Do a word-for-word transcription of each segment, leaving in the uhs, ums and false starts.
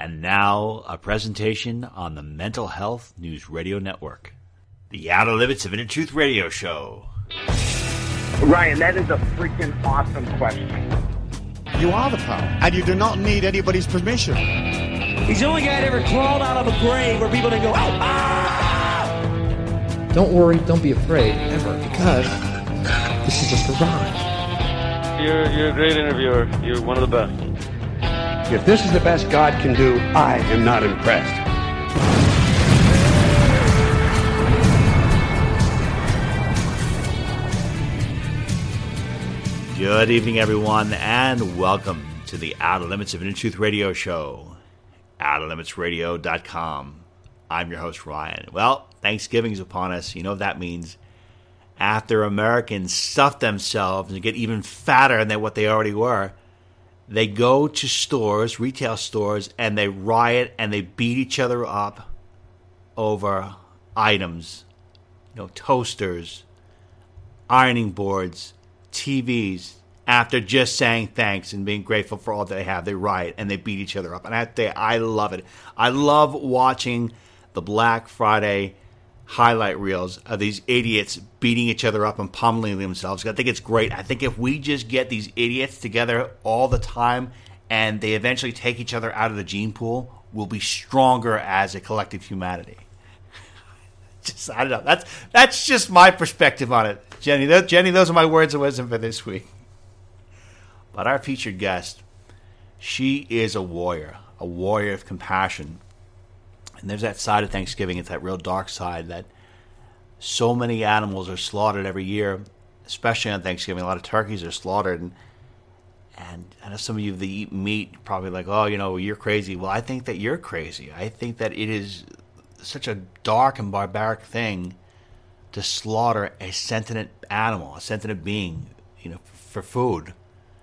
And now, a presentation on the Mental Health News Radio Network. The Outer Limits of Inner Truth Radio Show. Ryan, that is a freaking awesome question. You are the power, and you do not need anybody's permission. He's the only guy that ever crawled out of a grave where people didn't go, oh, ah! Don't worry, don't be afraid, ever, because this is just a ride. You're, you're a great interviewer. You're one of the best. If this is the best God can do, I am not impressed. Good evening, everyone, and welcome to the Outer Limits of Inner Truth Radio Show, outer limits radio dot com. I'm your host, Ryan. Well, Thanksgiving's upon us. You know what that means. After Americans stuff themselves and get even fatter than what they already were, they go to stores, retail stores, and they riot and they beat each other up over items, you know, toasters, ironing boards, T Vs. After just saying thanks and being grateful for all that they have, they riot and they beat each other up. And I say, I love it. I love watching the Black Friday highlight reels of these idiots beating each other up and pummeling themselves. I think it's great. I think if we just get these idiots together all the time and they eventually take each other out of the gene pool, we'll be stronger as a collective humanity. Just I don't know. That's that's just my perspective on it, Jenny. Th- Jenny, those are my words of wisdom for this week. But our featured guest, she is a warrior, a warrior of compassion. And there's that side of Thanksgiving, it's that real dark side that so many animals are slaughtered every year, especially on Thanksgiving. A lot of turkeys are slaughtered. And, and I know some of you that eat meat probably like, oh, you know, you're crazy. Well, I think that you're crazy. I think that it is such a dark and barbaric thing to slaughter a sentient animal, a sentient being, you know, for food.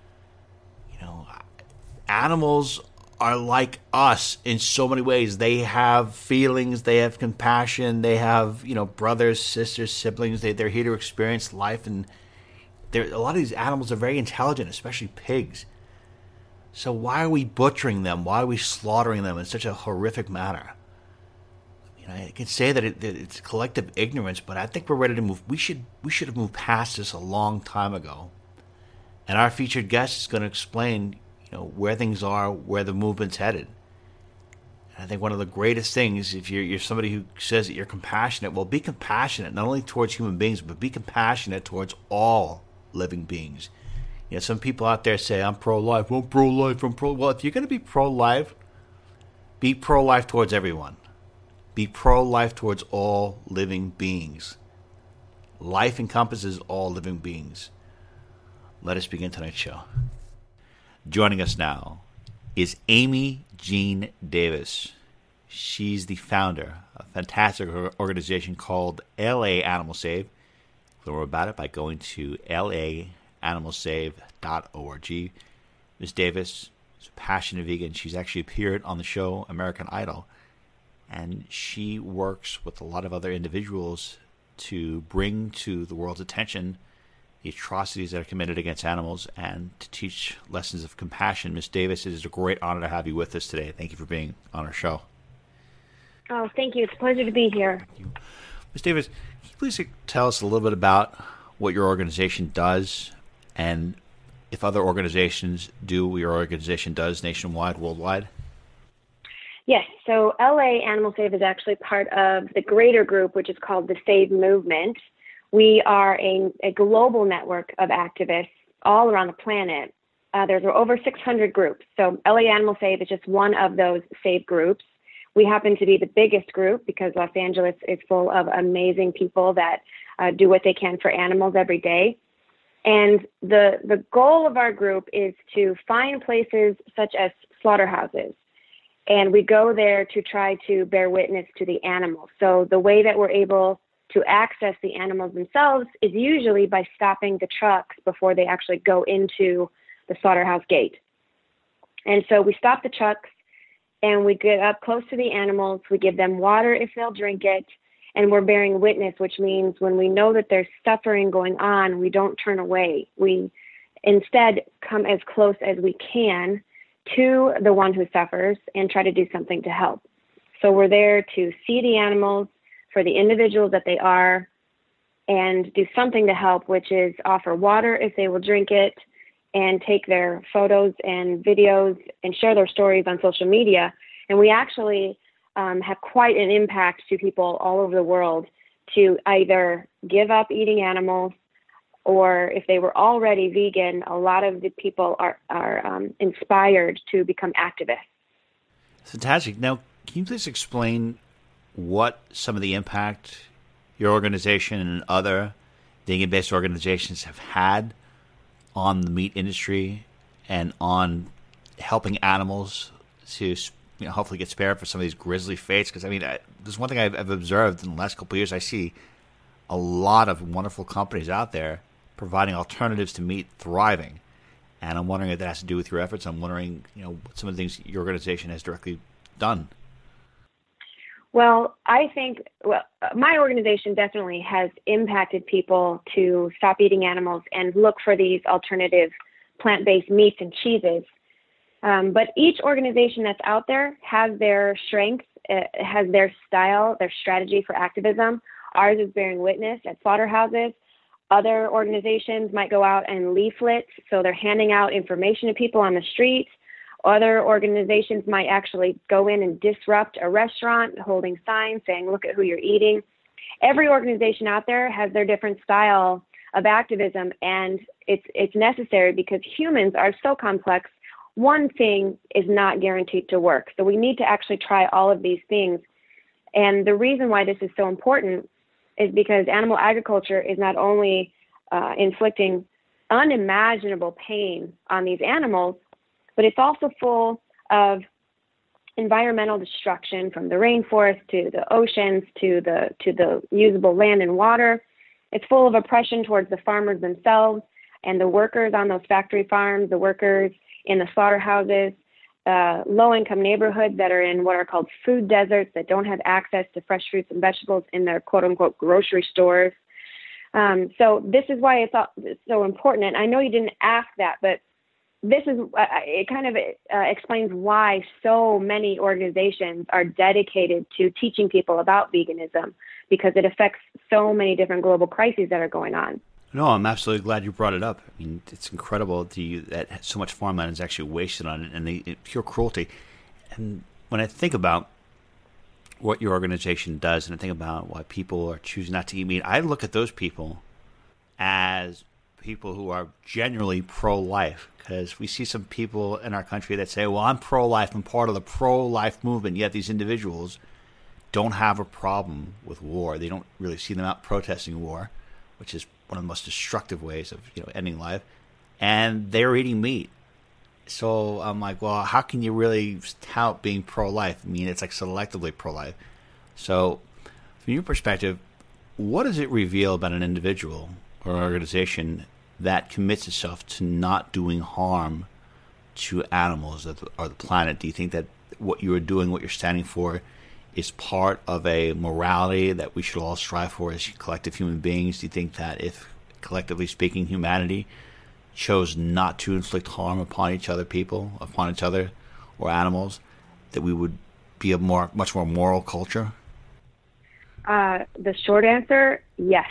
You know, animals are like us in so many ways. They have feelings, they have compassion, they have, you know, brothers, sisters, siblings. They, they're here to experience life, and a lot of these animals are very intelligent, especially pigs. So why are we butchering them? Why are we slaughtering them in such a horrific manner? You know, I can say that, it, that it's collective ignorance, but I think we're ready to move. We should we should have moved past this a long time ago. And our featured guest is going to explain, you know, where things are, where the movement's headed. And I think one of the greatest things, if you're, you're somebody who says that you're compassionate, well, be compassionate not only towards human beings, but be compassionate towards all living beings. You know, some people out there say, I'm pro-life, I'm pro-life, I'm pro. Well, if you're going to be pro-life, be pro-life towards everyone. Be pro-life towards all living beings. Life encompasses all living beings. Let us begin tonight's show. Joining us now is Amy Jean Davis. She's the founder of a fantastic organization called L A Animal Save. Learn more about it by going to L A animal save dot org. Miz Davis is a passionate vegan. She's actually appeared on the show American Idol. And she works with a lot of other individuals to bring to the world's attention the atrocities that are committed against animals and to teach lessons of compassion. Miz Davis, it is a great honor to have you with us today. Thank you for being on our show. Oh, thank you. It's a pleasure to be here. Miz Davis, can you please tell us a little bit about what your organization does and if other organizations do what your organization does nationwide, worldwide? Yes, so L A Animal Save is actually part of the greater group, which is called the Save Movement. We are a, a global network of activists all around the planet. Uh, there's over six hundred groups. So L A Animal Save is just one of those Save groups. We happen to be the biggest group because Los Angeles is full of amazing people that uh, do what they can for animals every day. And the the goal of our group is to find places such as slaughterhouses. And we go there to try to bear witness to the animals. So the way that we're able to access the animals themselves is usually by stopping the trucks before they actually go into the slaughterhouse gate. And so we stop the trucks and we get up close to the animals. We give them water if they'll drink it. And we're bearing witness, which means when we know that there's suffering going on, we don't turn away. We instead come as close as we can to the one who suffers and try to do something to help. So we're there to see the animals for the individuals that they are and do something to help, which is offer water if they will drink it, and take their photos and videos and share their stories on social media. And we actually um, have quite an impact to people all over the world to either give up eating animals, or if they were already vegan, a lot of the people are, are um, inspired to become activists. Fantastic. Now, can you please explain what some of the impact your organization and other vegan-based organizations have had on the meat industry and on helping animals to, you know, hopefully get spared for some of these grisly fates? Because, I mean, I, there's one thing I've, I've observed in the last couple of years. I see a lot of wonderful companies out there providing alternatives to meat thriving. And I'm wondering if that has to do with your efforts. I'm wondering, you know, some of the things your organization has directly done. Well, I think well, my organization definitely has impacted people to stop eating animals and look for these alternative plant-based meats and cheeses. Um, but each organization that's out there has their strengths, uh, has their style, their strategy for activism. Ours is bearing witness at slaughterhouses. Other organizations might go out and leaflet, so they're handing out information to people on the street. Other organizations might actually go in and disrupt a restaurant, holding signs saying, look at who you're eating. Every organization out there has their different style of activism, and it's it's necessary because humans are so complex. One thing is not guaranteed to work. So we need to actually try all of these things. And the reason why this is so important is because animal agriculture is not only uh, inflicting unimaginable pain on these animals, but it's also full of environmental destruction, from the rainforest to the oceans to the to the usable land and water. It's full of oppression towards the farmers themselves and the workers on those factory farms, the workers in the slaughterhouses, uh, low-income neighborhoods that are in what are called food deserts that don't have access to fresh fruits and vegetables in their quote-unquote grocery stores. Um, so this is why it's, it's so important. And I know you didn't ask that, but this is, uh, it kind of uh, explains why so many organizations are dedicated to teaching people about veganism, because it affects so many different global crises that are going on. No, I'm absolutely glad you brought it up. I mean, it's incredible to you that so much farmland is actually wasted on it, and the it, pure cruelty. And when I think about what your organization does, and I think about why people are choosing not to eat meat, I look at those people as people who are genuinely pro-life, because we see some people in our country that say, well, I'm pro-life, I'm part of the pro-life movement, yet these individuals don't have a problem with war. They don't really see them out protesting war, which is one of the most destructive ways of, you know, ending life, and they're eating meat. So I'm like, well, how can you really tout being pro-life? I mean, it's like selectively pro-life. So from your perspective, what does it reveal about an individual or an organization that commits itself to not doing harm to animals or the planet? Do you think that what you are doing, what you're standing for, is part of a morality that we should all strive for as collective human beings? Do you think that if, collectively speaking, humanity chose not to inflict harm upon each other people, upon each other or animals, that we would be a more, much more moral culture? Uh, the short answer, yes.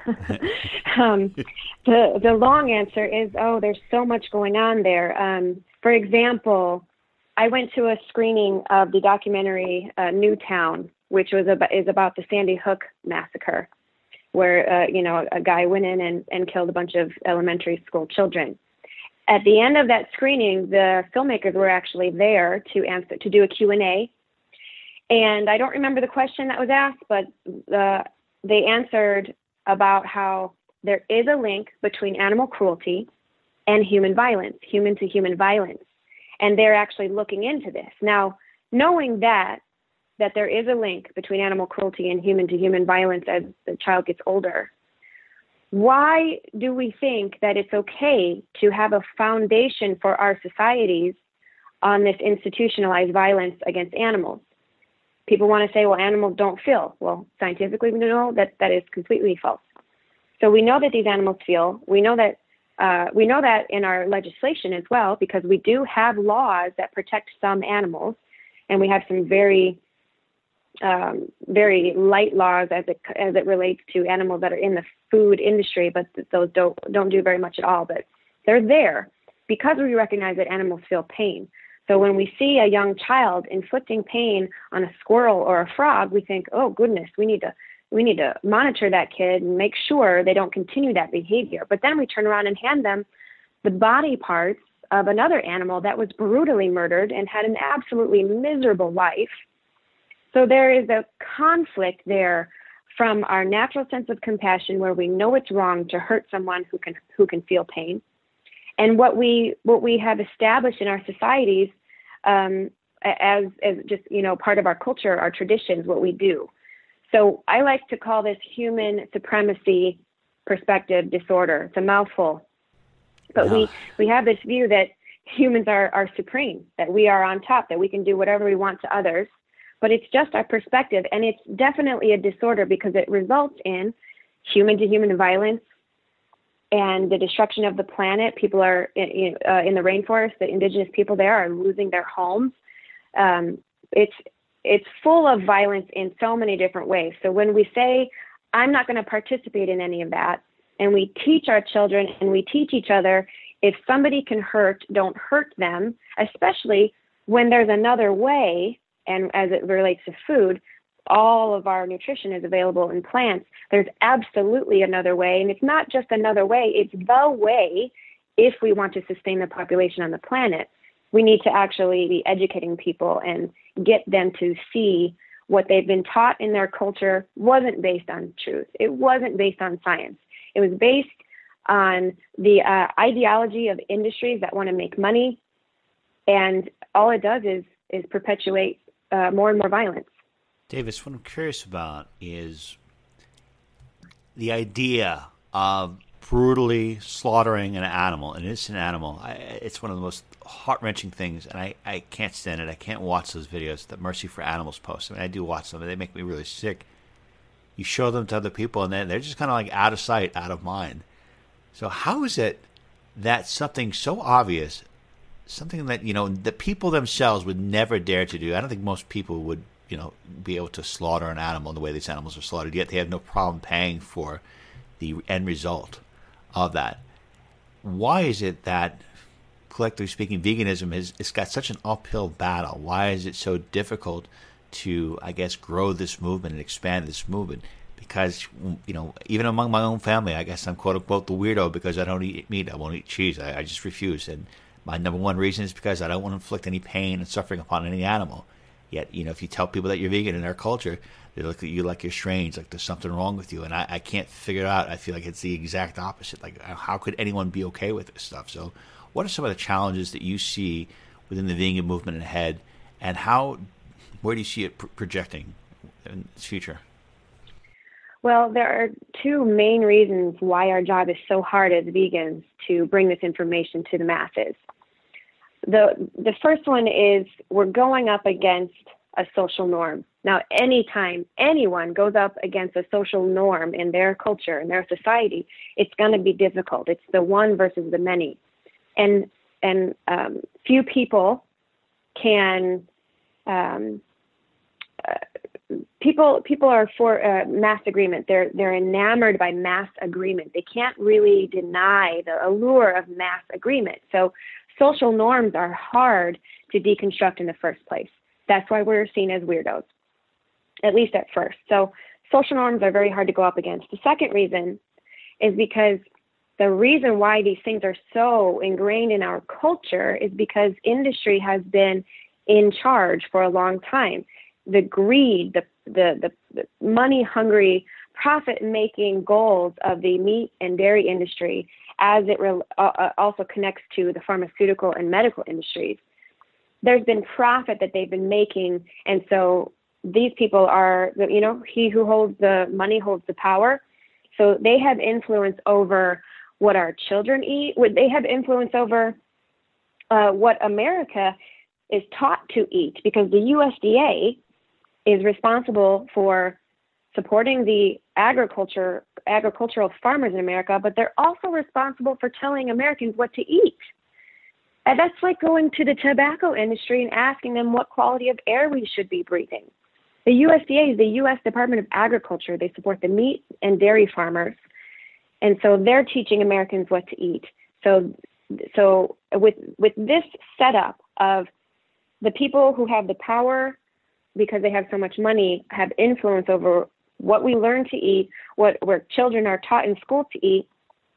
um, the the long answer is, oh, there's so much going on there. Um, for example, I went to a screening of the documentary uh, Newtown, which was about, is about the Sandy Hook massacre, where uh, you know a guy went in and, and killed a bunch of elementary school children. At the end of that screening, the filmmakers were actually there to answer to do a Q and A. And I don't remember the question that was asked, but uh, they answered about how there is a link between animal cruelty and human violence, human to human violence. And they're actually looking into this. Now, knowing that, that there is a link between animal cruelty and human to human violence as the child gets older, why do we think that it's okay to have a foundation for our societies on this institutionalized violence against animals? People want to say, well, animals don't feel. Well, scientifically, we know that that is completely false. So we know that these animals feel. We know that Uh, we know that in our legislation as well, because we do have laws that protect some animals, and we have some very, um, very light laws as it as it relates to animals that are in the food industry, but those don't don't do very much at all. But they're there because we recognize that animals feel pain. So when we see a young child inflicting pain on a squirrel or a frog, we think, oh goodness, we need to we need to monitor that kid and make sure they don't continue that behavior. But then we turn around and hand them the body parts of another animal that was brutally murdered and had an absolutely miserable life. So there is a conflict there from our natural sense of compassion, where we know it's wrong to hurt someone who can who can feel pain, and what we what we have established in our societies um, as as just you know part of our culture, our traditions, what we do. So I like to call this human supremacy perspective disorder. It's a mouthful, but yeah. we we have this view that humans are are supreme, that we are on top, that we can do whatever we want to others. But it's just our perspective, and it's definitely a disorder because it results in human-to-human violence and the destruction of the planet. People are in, uh, in the rainforest, the indigenous people there are losing their homes. Um, it's it's full of violence in so many different ways. So when we say, I'm not going to participate in any of that, and we teach our children and we teach each other, if somebody can hurt, don't hurt them, especially when there's another way. And as it relates to food, all of our nutrition is available in plants. There's absolutely another way. And it's not just another way, it's the way if we want to sustain the population on the planet. We need to actually be educating people and get them to see what they've been taught in their culture wasn't based on truth. It wasn't based on science. It was based on the uh, ideology of industries that want to make money. And all it does is is perpetuate uh, more and more violence. Davis, what I'm curious about is the idea of brutally slaughtering an animal, an innocent animal. I, it's one of the most heart-wrenching things, and I, I can't stand it. I can't watch those videos that Mercy for Animals posts. I mean, I do watch them, and they make me really sick. You show them to other people, and they're, they're just kind of like out of sight, out of mind. So how is it that something so obvious, something that, you know, the people themselves would never dare to do, I don't think most people would, you know, be able to slaughter an animal in the way these animals are slaughtered, yet they have no problem paying for the end result of that. Why is it that, collectively speaking, veganism has it's got such an uphill battle? Why is it so difficult to, I guess, grow this movement and expand this movement? Because, you know, even among my own family, I guess I'm quote-unquote the weirdo because I don't eat meat, I won't eat cheese, I, I just refuse. And my number one reason is because I don't want to inflict any pain and suffering upon any animal. Yet, you know, if you tell people that you're vegan in their culture, they look at you like you're strange, like there's something wrong with you. And I, I can't figure it out. I feel like it's the exact opposite. Like, how could anyone be okay with this stuff? So what are some of the challenges that you see within the vegan movement ahead, and how, where do you see it pr- projecting in its future? Well, there are two main reasons why our job is so hard as vegans to bring this information to the masses. The the first one is we're going up against a social norm. Now, anytime anyone goes up against a social norm in their culture, in their society, it's going to be difficult. It's the one versus the many. And and um, few people can, um, uh, people people are for uh, mass agreement. They're, they're enamored by mass agreement. They can't really deny the allure of mass agreement. So social norms are hard to deconstruct in the first place. That's why we're seen as weirdos, at least at first. So social norms are very hard to go up against. The second reason is because the reason why these things are so ingrained in our culture is because industry has been in charge for a long time. The greed, the the, the, the money-hungry, profit-making goals of the meat and dairy industry, as it re- uh, also connects to the pharmaceutical and medical industries. There's been profit that they've been making, and so these people are, you know, he who holds the money holds the power. So they have influence over what our children eat. They have influence over uh, what America is taught to eat, because the U S D A is responsible for supporting the agriculture agricultural farmers in America, but they're also responsible for telling Americans what to eat. And that's like going to the tobacco industry and asking them what quality of air we should be breathing. The U S D A is the U S Department of Agriculture. They support the meat and dairy farmers. And so they're teaching Americans what to eat. So so with with this setup of the people who have the power because they have so much money have influence over what we learn to eat, what where children are taught in school to eat.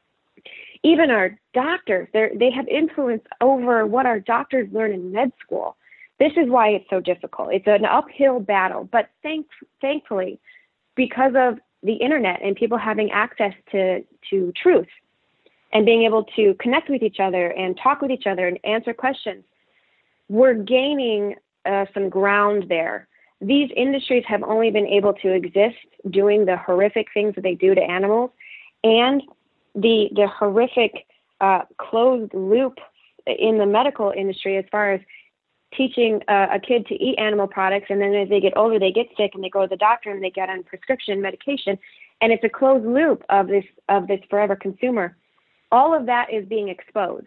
Even our doctors, they have influence over what our doctors learn in med school. This is why it's so difficult. It's an uphill battle, but thank, thankfully, because of the internet and people having access to, to truth and being able to connect with each other and talk with each other and answer questions, we're gaining uh, some ground there. These industries have only been able to exist doing the horrific things that they do to animals and the the horrific uh, closed loop in the medical industry as far as teaching uh, a kid to eat animal products, and then as they get older, they get sick and they go to the doctor and they get on prescription medication, and it's a closed loop of this of this forever consumer. All of that is being exposed.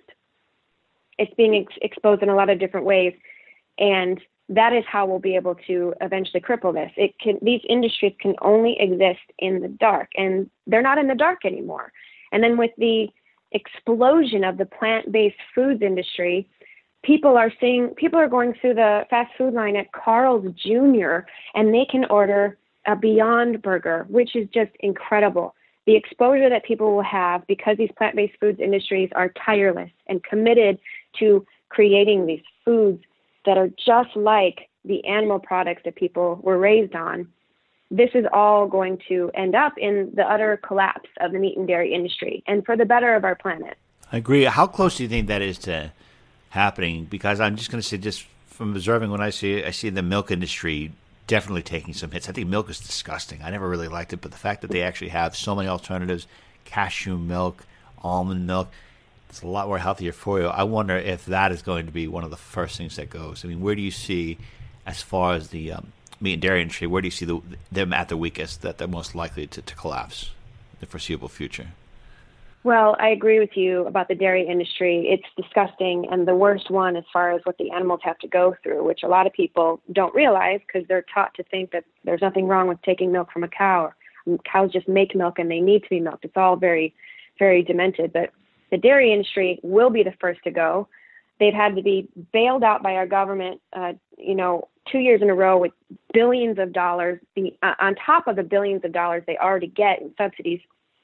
It's being ex- exposed in a lot of different ways, and that is how we'll be able to eventually cripple this. It can these industries can only exist in the dark, and they're not in the dark anymore. And then with the explosion of the plant-based foods industry, people are seeing, people are going through the fast food line at Carl's Junior and they can order a Beyond Burger, which is just incredible. The exposure that people will have because these plant-based foods industries are tireless and committed to creating these foods that are just like the animal products that people were raised on. This is all going to end up in the utter collapse of the meat and dairy industry, and for the better of our planet. I agree. How close do you think that is to happening? Because I'm just going to say, just from observing when I see I see the milk industry definitely taking some hits. I think milk is disgusting. I never really liked it, but the fact that they actually have so many alternatives, cashew milk, almond milk, it's a lot more healthier for you. I wonder if that is going to be one of the first things that goes. I mean, where do you see, as far as the um, meat and dairy industry, where do you see the, them at the weakest, that they're most likely to, to collapse in the foreseeable future? Well, I agree with you about the dairy industry. It's disgusting and the worst one as far as what the animals have to go through, which a lot of people don't realize because they're taught to think that there's nothing wrong with taking milk from a cow. Or cows just make milk and they need to be milked. It's all very, very demented. But the dairy industry will be the first to go. They've had to be bailed out by our government, uh, you know, two years in a row with billions of dollars the, uh, on top of the billions of dollars they already get in subsidies.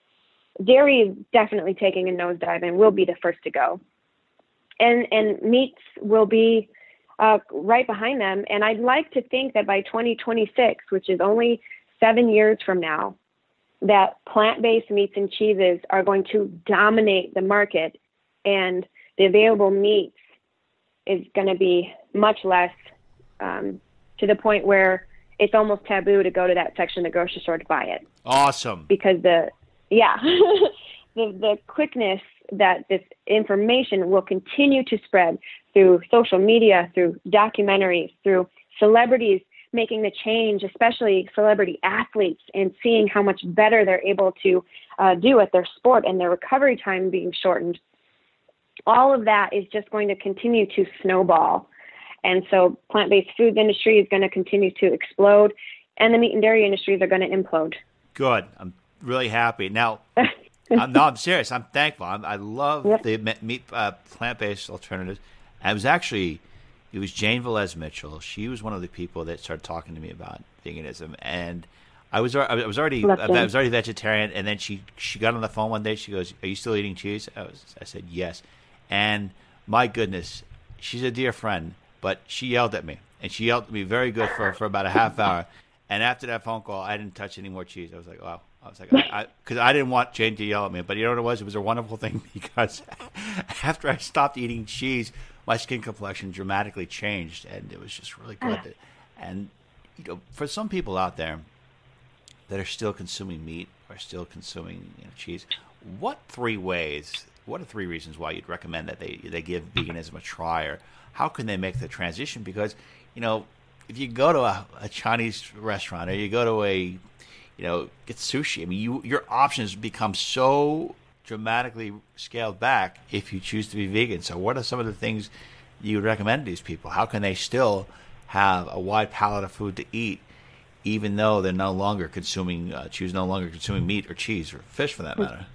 Dairy is definitely taking a nosedive and will be the first to go. And and meats will be uh, right behind them. And I'd like to think that by twenty twenty-six, which is only seven years from now, that plant-based meats and cheeses are going to dominate the market, and the available meats is going to be much less, um, to the point where it's almost taboo to go to that section of the grocery store to buy it. Awesome. Because the Yeah, the the quickness that this information will continue to spread through social media, through documentaries, through celebrities making the change, especially celebrity athletes, and seeing how much better they're able to uh, do at their sport and their recovery time being shortened. All of that is just going to continue to snowball. And so plant-based foods industry is going to continue to explode, and the meat and dairy industries are going to implode. Good. I'm really happy. Now, I'm, no, I'm serious. I'm thankful. I'm, I love yep. the meat, uh, plant-based alternatives. And it was actually, it was Jane Velez Mitchell. She was one of the people that started talking to me about veganism. And I was I was already I was already vegetarian. And then she, she got on the phone one day. She goes, "Are you still eating cheese?" I, was, I said, "Yes." And my goodness, she's a dear friend, but she yelled at me. And she yelled at me very good for, for about a half hour. And after that phone call, I didn't touch any more cheese. I was like, wow. I was like, because I, I, I didn't want Jane to yell at me. But you know what it was? It was a wonderful thing because after I stopped eating cheese, my skin complexion dramatically changed. And it was just really good. And, you know, for some people out there that are still consuming meat or still consuming you know, cheese, what three ways, what are three reasons why you'd recommend that they, they give veganism a try? Or how can they make the transition? Because, you know, if you go to a, a Chinese restaurant or you go to a you know, get sushi. I mean, you your options become so dramatically scaled back if you choose to be vegan. So what are some of the things you would recommend to these people? How can they still have a wide palette of food to eat, even though they're no longer consuming, uh, choose no longer consuming meat or cheese or fish for that matter?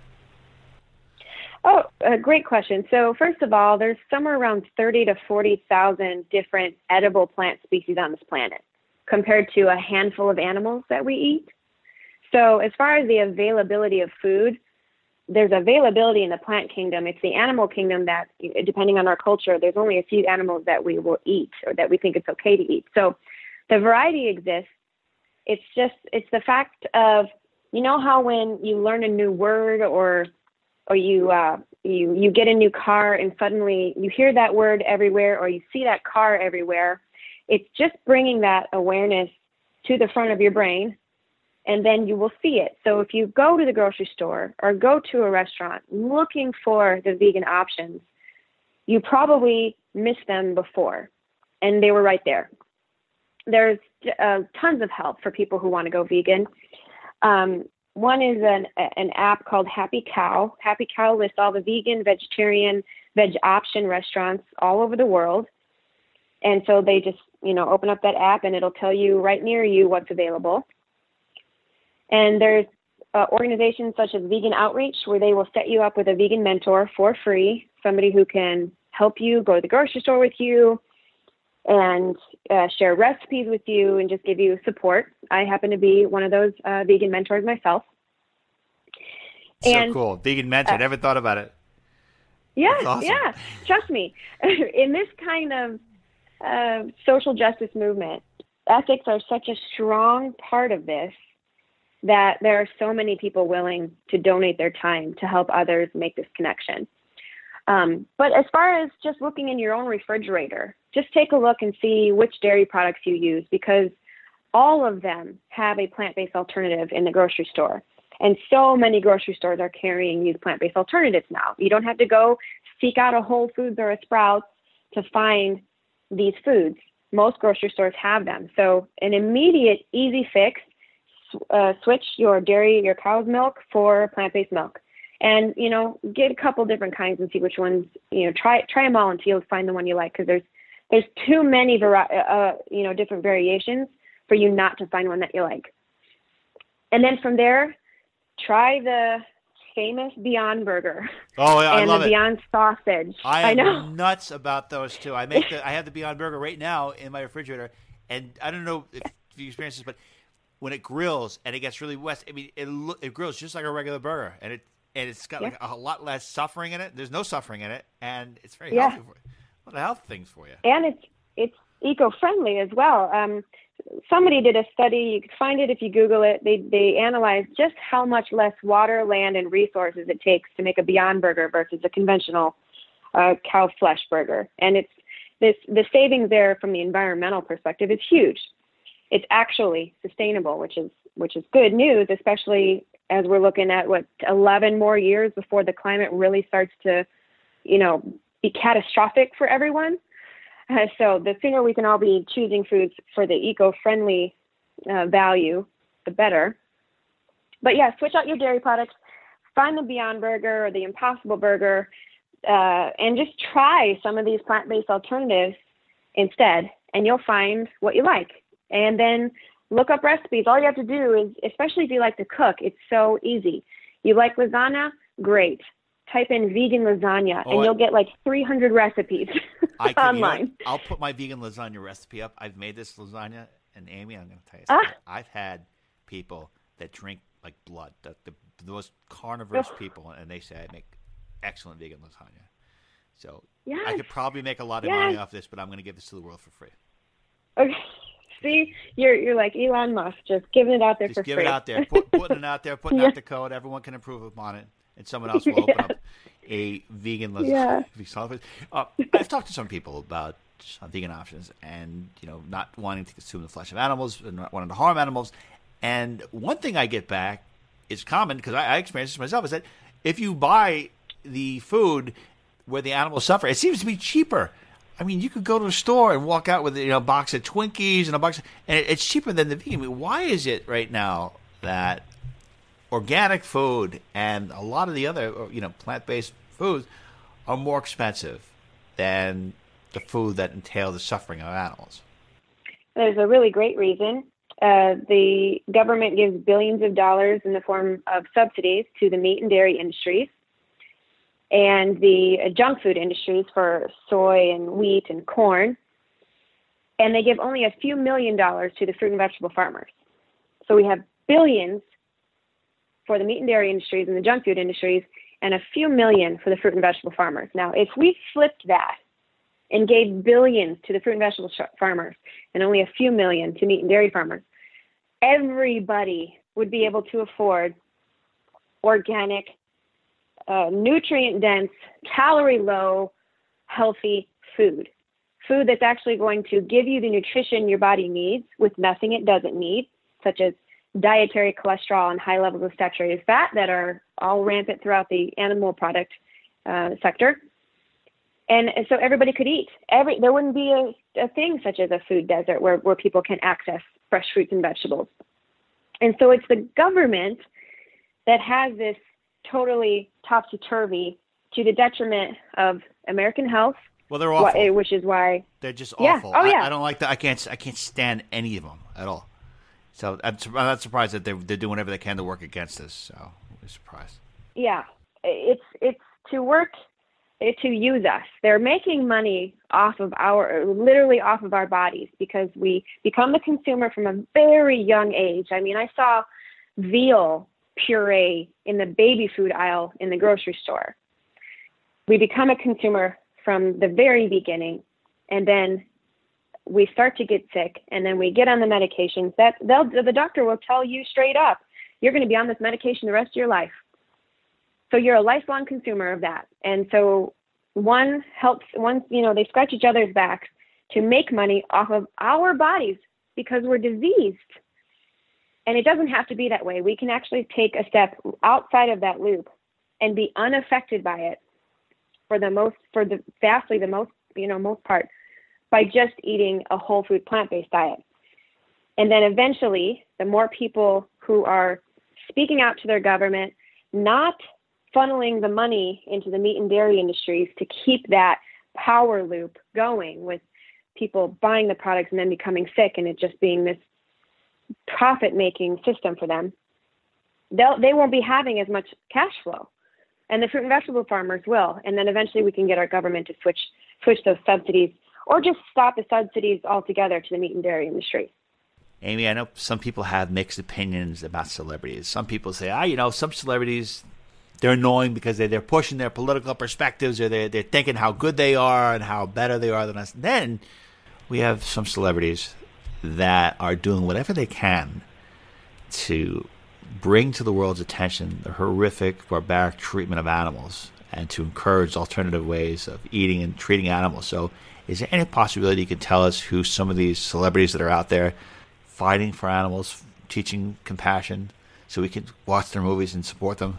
Oh, a great question. So first of all, there's somewhere around thirty to forty thousand different edible plant species on this planet compared to a handful of animals that we eat. So as far as the availability of food, there's availability in the plant kingdom. It's the animal kingdom that, depending on our culture, there's only a few animals that we will eat or that we think it's okay to eat. So the variety exists. It's just, it's the fact of, you know how when you learn a new word or or you uh, you you get a new car and suddenly you hear that word everywhere or you see that car everywhere, it's just bringing that awareness to the front of your brain, and then you will see it. So if you go to the grocery store or go to a restaurant looking for the vegan options, you probably missed them before, and they were right there. There's uh, tons of help for people who want to go vegan. Um, One is an an app called Happy Cow. Happy Cow lists all the vegan, vegetarian, veg option restaurants all over the world. And so they just, you know, open up that app and it'll tell you right near you what's available. And there's uh, organizations such as Vegan Outreach, where they will set you up with a vegan mentor for free, somebody who can help you go to the grocery store with you and uh, share recipes with you and just give you support. I happen to be one of those uh, vegan mentors myself. So and, cool. Vegan mentor. Uh, Never thought about it. Yeah, awesome. yeah. Trust me. In this kind of uh, social justice movement, ethics are such a strong part of this that there are so many people willing to donate their time to help others make this connection. Um, but as far as just looking in your own refrigerator, just take a look and see which dairy products you use, because all of them have a plant-based alternative in the grocery store. And so many grocery stores are carrying these plant-based alternatives now. You don't have to go seek out a Whole Foods or a Sprouts to find these foods. Most grocery stores have them. So an immediate, easy fix, uh, switch your dairy, your cow's milk for plant-based milk. And, you know, get a couple different kinds and see which ones, you know, try try them all until you find the one you like, because there's there's too many, vari- uh, you know, different variations for you not to find one that you like. And then from there, try the famous Beyond Burger. Oh, yeah, I and love the it. Beyond Sausage. I am I know. nuts about those too. I make the, I have the Beyond Burger right now in my refrigerator, and I don't know if you experience this, but when it grills and it gets really wet, I mean, it it grills just like a regular burger, and it and it's got yeah. like a lot less suffering in it. There's no suffering in it, and it's very yeah. healthy for you. What a health things for you. And it's it's eco-friendly as well. Um, somebody did a study. You can find it if you Google it. They they analyzed just how much less water, land, and resources it takes to make a Beyond Burger versus a conventional uh, cow flesh burger. And it's this the savings there from the environmental perspective is huge. It's actually sustainable, which is which is good news, especially as we're looking at what eleven more years before the climate really starts to, you know, be catastrophic for everyone. Uh, so the sooner we can all be choosing foods for the eco-friendly uh, value, the better. But yeah, switch out your dairy products, find the Beyond Burger or the Impossible Burger, uh, and just try some of these plant-based alternatives instead, and you'll find what you like. And then look up recipes. All you have to do is, especially if you like to cook, it's so easy. You like lasagna? Great. Type in vegan lasagna, oh, and you'll I, get like three hundred recipes I can, online. You know, I'll put my vegan lasagna recipe up. I've made this lasagna, and Amy, I'm going to tell you Ah. something. I've had people that drink like blood, the, the, the most carnivorous Ugh. people, and they say I make excellent vegan lasagna. So Yes. I could probably make a lot of Yes. money off this, but I'm going to give this to the world for free. Okay. See, you're you're like Elon Musk, just giving it out there Just for give free. it out there, Put, putting it out there, putting Yeah. out the code. Everyone can improve upon it, and someone else will open Yeah. up a vegan lasagna. Yeah. Uh, I've talked to some people about uh, vegan options, and you know, not wanting to consume the flesh of animals and not wanting to harm animals. And one thing I get back is common, because I, I experienced this myself, is that if you buy the food where the animals suffer, it seems to be cheaper. I mean, you could go to a store and walk out with, you know, a box of Twinkies and a box, of, and it's cheaper than the vegan. I mean, why is it right now that organic food and a lot of the other, you know, plant-based foods are more expensive than the food that entails the suffering of animals? There's a really great reason. Uh, the government gives billions of dollars in the form of subsidies to the meat and dairy industries and the uh, junk food industries for soy and wheat and corn. And they give only a few million dollars to the fruit and vegetable farmers. So we have billions for the meat and dairy industries and the junk food industries and a few million for the fruit and vegetable farmers. Now, if we flipped that and gave billions to the fruit and vegetable sh- farmers and only a few million to meat and dairy farmers, everybody would be able to afford organic, uh, nutrient-dense, calorie-low, healthy food. Food that's actually going to give you the nutrition your body needs with nothing it doesn't need, such as dietary cholesterol and high levels of saturated fat that are all rampant throughout the animal product uh, sector. And, and so everybody could eat. Every there wouldn't be a, a thing such as a food desert where, where people can access fresh fruits and vegetables. And so it's the government that has this totally topsy-turvy to the detriment of American health. Well, they're awful. Which is why they're just yeah. awful. Oh, yeah. I, I don't like that. I can't. I can't stand any of them at all. So I'm, I'm not surprised that they're they're doing whatever they can to work against this. So I'm surprised. Yeah, it's it's to work to use us. They're making money off of our, literally off of our bodies, because we become the consumer from a very young age. I mean, I saw veal puree in the baby food aisle in the grocery store. We become a consumer from the very beginning, and then we start to get sick, and then we get on the medications that they'll, the doctor will tell you straight up, you're going to be on this medication the rest of your life. So you're a lifelong consumer of that. And so one helps, one, you know, they scratch each other's backs to make money off of our bodies because we're diseased. And it doesn't have to be that way. We can actually take a step outside of that loop and be unaffected by it for the most, for the vastly the most, you know, most part, by just eating a whole food plant-based diet. And then eventually, the more people who are speaking out to their government, not funneling the money into the meat and dairy industries to keep that power loop going with people buying the products and then becoming sick and it just being this profit-making system for them, they'll, they won't be having as much cash flow. And the fruit and vegetable farmers will. And then eventually we can get our government to switch switch those subsidies or just stop the subsidies altogether to the meat and dairy industry. Amy, I know some people have mixed opinions about celebrities. Some people say, ah, you know, some celebrities, they're annoying because they're, they're pushing their political perspectives or they're, they're thinking how good they are and how better they are than us. Then we have some celebrities that are doing whatever they can to bring to the world's attention the horrific, barbaric treatment of animals and to encourage alternative ways of eating and treating animals. So is there any possibility you can tell us who some of these celebrities that are out there fighting for animals, teaching compassion, so we can watch their movies and support them?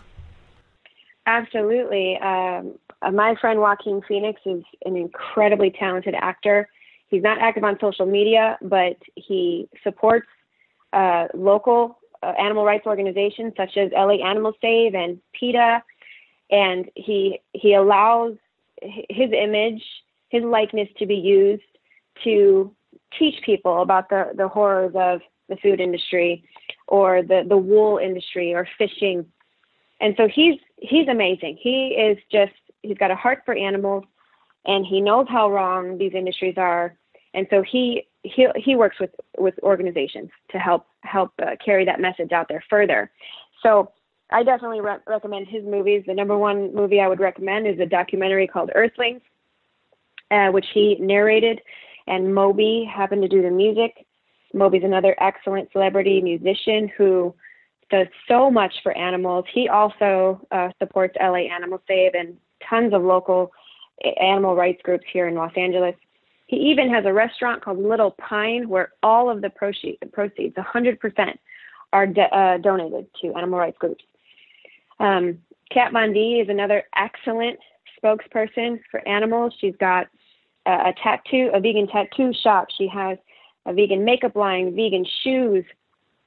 Absolutely. Um, my friend Joaquin Phoenix is an incredibly talented actor. He's not active on social media, but he supports uh, local uh, animal rights organizations such as L A Animal Save and PETA, and he he allows his image, his likeness to be used to teach people about the, the horrors of the food industry or the, the wool industry or fishing. And so he's he's amazing. He is just, he's got a heart for animals and he knows how wrong these industries are. And so he he he works with, with organizations to help help uh, carry that message out there further. So I definitely re- recommend his movies. The number one movie I would recommend is a documentary called Earthlings, uh, which he narrated, and Moby happened to do the music. Moby's another excellent celebrity musician who does so much for animals. He also uh, supports L A Animal Save and tons of local animal rights groups here in Los Angeles. He even has a restaurant called Little Pine where all of the proceeds, proceeds one hundred percent, are de- uh, donated to animal rights groups. Um, Kat Von D is another excellent spokesperson for animals. She's got a, a tattoo, a vegan tattoo shop. She has a vegan makeup line, vegan shoes.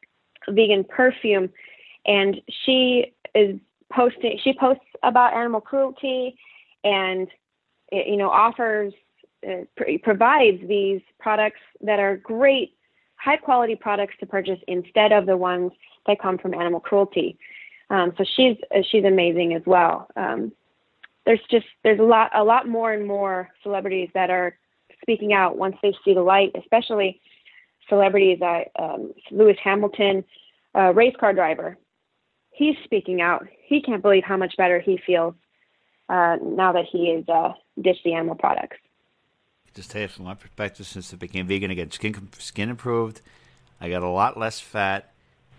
vegan perfume, and she is posting. She posts about animal cruelty, and you know offers uh, pr- provides these products that are great, high quality products to purchase instead of the ones that come from animal cruelty. Um, so she's she's amazing as well. Um, there's just there's a lot a lot more and more celebrities that are speaking out once they see the light, especially celebrities. Uh, um, Lewis Hamilton, uh, race car driver, he's speaking out. He can't believe how much better he feels uh, now that he has uh, ditched the animal products. Just tell you from my perspective, since I became vegan again, skin skin improved. I got a lot less fat,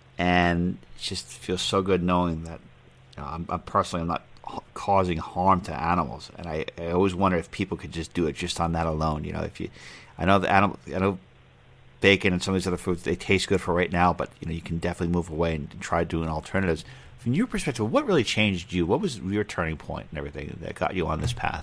and it just feels so good knowing that you know, I'm, I'm personally I'm not causing harm to animals. And I, I always wonder if people could just do it just on that alone. You know, if you, I know the animal, I know bacon and some of these other foods, they taste good for right now, but you know you can definitely move away and, and try doing alternatives. From your perspective, what really changed you? What was your turning point and everything that got you on this path?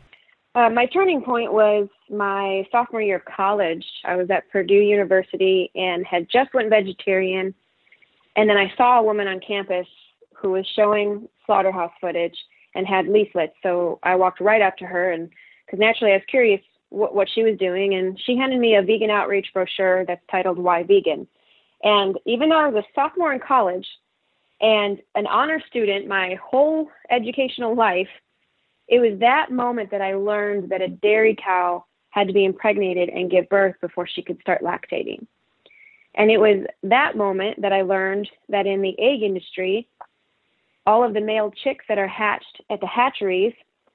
Uh, my turning point was my sophomore year of college. I was at Purdue University and had just went vegetarian. And then I saw a woman on campus who was showing slaughterhouse footage and had leaflets. So I walked right up to her, and because naturally I was curious what, what she was doing. And she handed me a vegan outreach brochure that's titled Why Vegan? And even though I was a sophomore in college and an honor student my whole educational life, it was that moment that I learned that a dairy cow had to be impregnated and give birth before she could start lactating. And it was that moment that I learned that in the egg industry, all of the male chicks that are hatched at the hatcheries,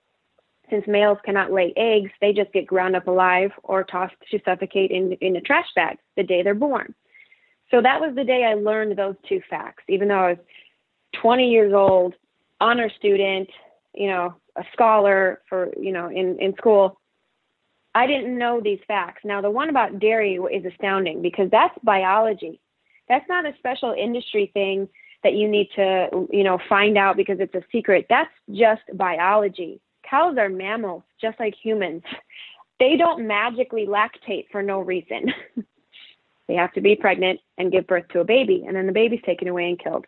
since males cannot lay eggs, they just get ground up alive or tossed to suffocate in, in a trash bag the day they're born. So that was the day I learned those two facts, even though I was twenty years old, honor student, you know, a scholar for, you know, in, in school. I didn't know these facts. Now, the one about dairy is astounding because that's biology. That's not a special industry thing that you need to, you know, find out because it's a secret. That's just biology. Cows are mammals, just like humans. They don't magically lactate for no reason. They have to be pregnant and give birth to a baby, and then the baby's taken away and killed.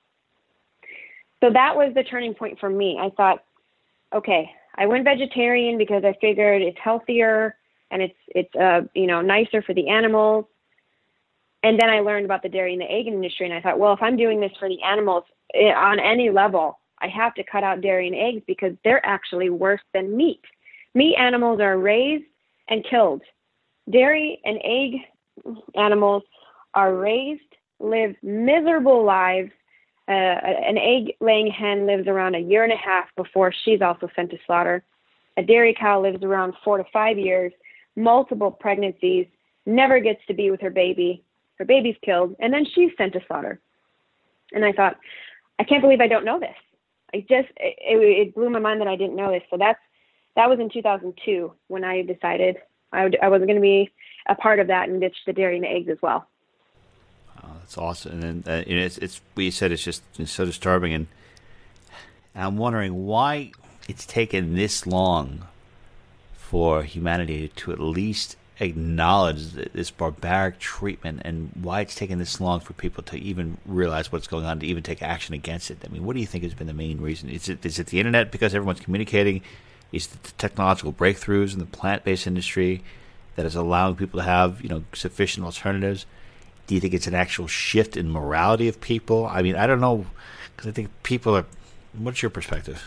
So that was the turning point for me. I thought, okay, I went vegetarian because I figured it's healthier and it's it's uh you know nicer for the animals. And then I learned about the dairy and the egg industry, and I thought, well, if I'm doing this for the animals on any level, I have to cut out dairy and eggs because they're actually worse than meat. Meat animals are raised and killed. Dairy and egg animals are raised, live miserable lives. Uh, an egg-laying hen lives around a year and a half before she's also sent to slaughter. A dairy cow lives around four to five years, multiple pregnancies, never gets to be with her baby. Her baby's killed, and then she's sent to slaughter. And I thought, I can't believe I don't know this. I just, it, it blew my mind that I didn't know this. So that's, that was in two thousand two when I decided I, would, I wasn't going to be a part of that and ditch the dairy and the eggs as well. Oh, that's awesome. And then, uh, you know, it's, it's what you said. It's just it's so disturbing, and, and I'm wondering why it's taken this long for humanity to at least acknowledge this barbaric treatment, and why it's taken this long for people to even realize what's going on, to even take action against it. I mean, what do you think has been the main reason? Is it is it the internet because everyone's communicating? Is it the technological breakthroughs in the plant-based industry that is allowing people to have, you know, sufficient alternatives? Do you think it's an actual shift in morality of people? I mean, I don't know, because I think people are... What's your perspective?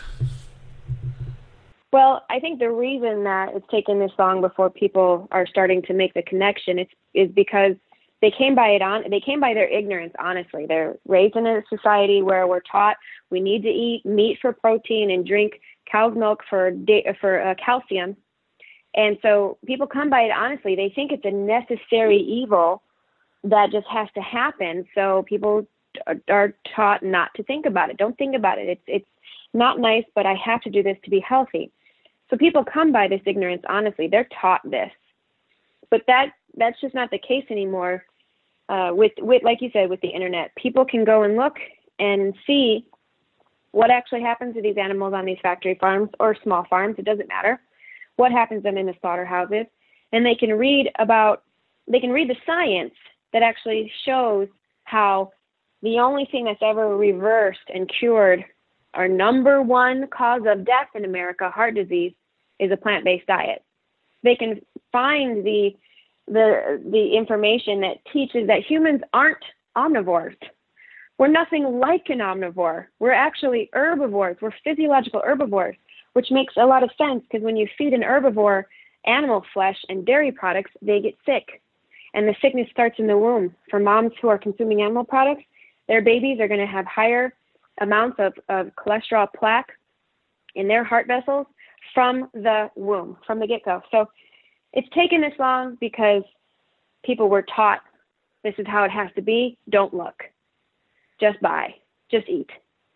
Well, I think the reason that it's taken this long before people are starting to make the connection is, is because they came by it on, they came by their ignorance, honestly. They're raised in a society where we're taught we need to eat meat for protein and drink cow's milk for, for uh, calcium. And so people come by it honestly. They think it's a necessary evil that just has to happen. So people are taught not to think about it. Don't think about it. It's it's not nice, but I have to do this to be healthy. So people come by this ignorance, honestly. They're taught this. But that that's just not the case anymore. Uh, with, with, like you said, with the internet, people can go and look and see what actually happens to these animals on these factory farms or small farms. It doesn't matter. What happens to them in the slaughterhouses. And they can read about, they can read the science that actually shows how the only thing that's ever reversed and cured our number one cause of death in America, heart disease, is a plant-based diet. They can find the the the information that teaches that humans aren't omnivores. We're nothing like an omnivore. We're actually herbivores. We're physiological herbivores, which makes a lot of sense because when you feed an herbivore animal flesh and dairy products, they get sick. And the sickness starts in the womb. For moms who are consuming animal products, their babies are going to have higher amounts of, of cholesterol plaque in their heart vessels from the womb, from the get-go. So it's taken this long because people were taught this is how it has to be. Don't look. Just buy. Just eat.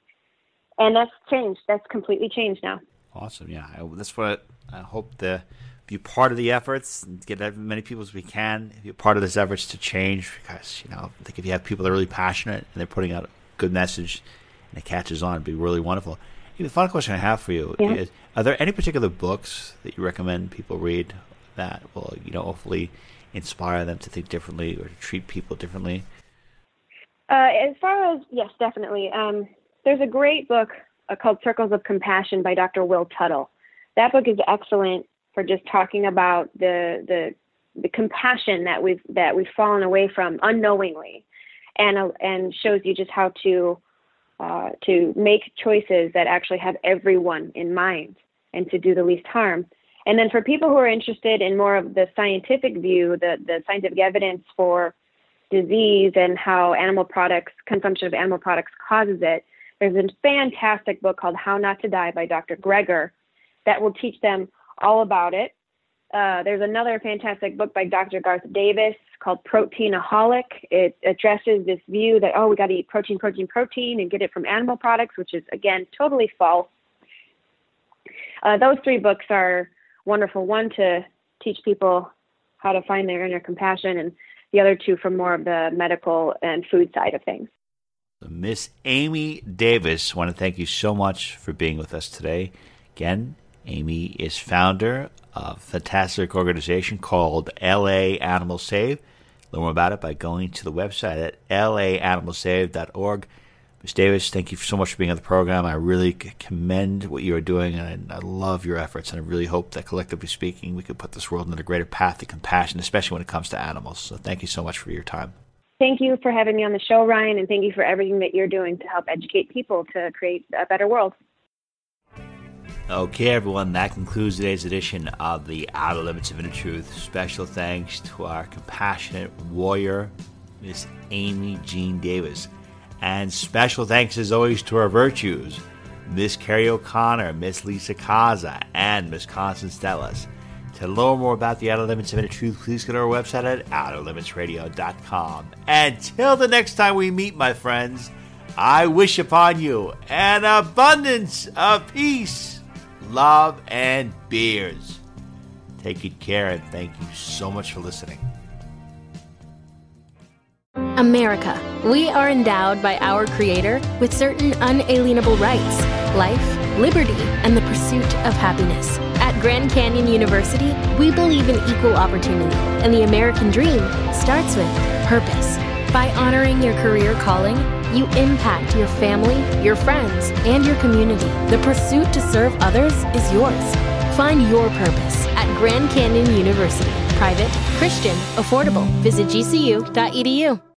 And that's changed. That's completely changed now. Awesome. Yeah. I, that's what I hope to be part of the efforts and get as many people as we can. Be a part of this efforts to change because, you know, I think if you have people that are really passionate and they're putting out a good message and it catches on, it'd be really wonderful. The final question I have for you yeah. is, are there any particular books that you recommend people read that will, you know, hopefully inspire them to think differently or to treat people differently? Uh, as far as, yes, definitely. Um, there's a great book uh, called Circles of Compassion by Doctor Will Tuttle. That book is excellent for just talking about the the the compassion that we've that we've fallen away from unknowingly, and uh, and shows you just how to uh, to make choices that actually have everyone in mind and to do the least harm. And then for people who are interested in more of the scientific view, the the scientific evidence for disease and how animal products, consumption of animal products causes it, there's a fantastic book called How Not to Die by Doctor Greger that will teach them all about it. Uh, there's another fantastic book by Doctor Garth Davis called Proteinaholic. It addresses this view that, oh, we got to eat protein, protein, protein and get it from animal products, which is, again, totally false. Uh, those three books are wonderful. One to teach people how to find their inner compassion, and the other two from more of the medical and food side of things. Miss Amy Davis, I want to thank you so much for being with us today. Again, Amy is founder of a fantastic organization called L A Animal Save. Learn more about it by going to the website at L A animal save dot org. Miz Davis, thank you so much for being on the program. I really commend what you are doing, and I, I love your efforts, and I really hope that, collectively speaking, we can put this world on a greater path of compassion, especially when it comes to animals. So thank you so much for your time. Thank you for having me on the show, Ryan, and thank you for everything that you're doing to help educate people to create a better world. Okay, everyone, that concludes today's edition of the Outer Limits of Inner Truth. Special thanks to our compassionate warrior, Miss Amy Jean Davis. And special thanks, as always, to our virtues, Miss Carrie O'Connor, Miss Lisa Kaza, and Miss Constance Dellis. To learn more about the Outer Limits of Inner Truth, please go to our website at outer limits radio dot com. Until the next time we meet, my friends, I wish upon you an abundance of peace, love, and beers. Take good care, and thank you so much for listening. America. We are endowed by our Creator with certain unalienable rights: life, liberty, and the pursuit of happiness. At Grand Canyon University, we believe in equal opportunity, and the American dream starts with purpose. By honoring your career calling, you impact your family, your friends, and your community. The pursuit to serve others is yours. Find your purpose at Grand Canyon University. Private, Christian, affordable. Visit G C U dot E D U.